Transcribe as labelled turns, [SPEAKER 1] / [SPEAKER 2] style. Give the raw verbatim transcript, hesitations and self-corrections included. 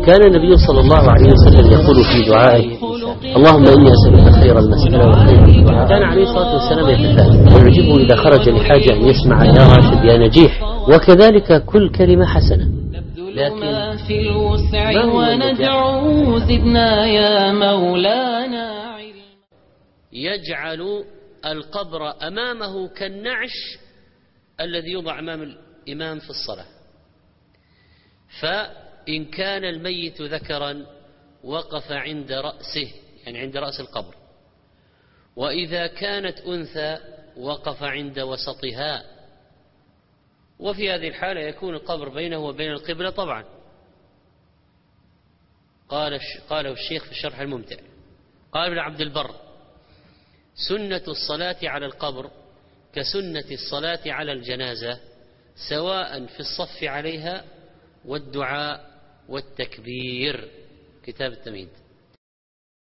[SPEAKER 1] كان النبي صلى الله عليه وسلم يقول في دعائه: اللهم إني أسألك خير المسألة وخير الدعاء. كان عليه الصلاة والسلام يتفائل ويعجبه إذا خرج لحاجة أن يسمع يا راشد يا نجيح، وكذلك كل كلمة حسنة.
[SPEAKER 2] لكن في الوسع وندعو زدنا يا مولانا.
[SPEAKER 1] يجعل القبر أمامه كالنعش الذي يوضع أمام الإمام في الصلاة، فإن كان الميت ذكرا وقف عند رأسه، يعني عند رأس القبر، وإذا كانت أنثى وقف عند وسطها، وفي هذه الحالة يكون القبر بينه وبين القبلة طبعا. قال قاله الشيخ في الشرح الممتع، قال ابن عبد البر: سنة الصلاة على القبر كسنة الصلاة على الجنازة، سواء في الصف عليها والدعاء والتكبير. كتاب التمهيد.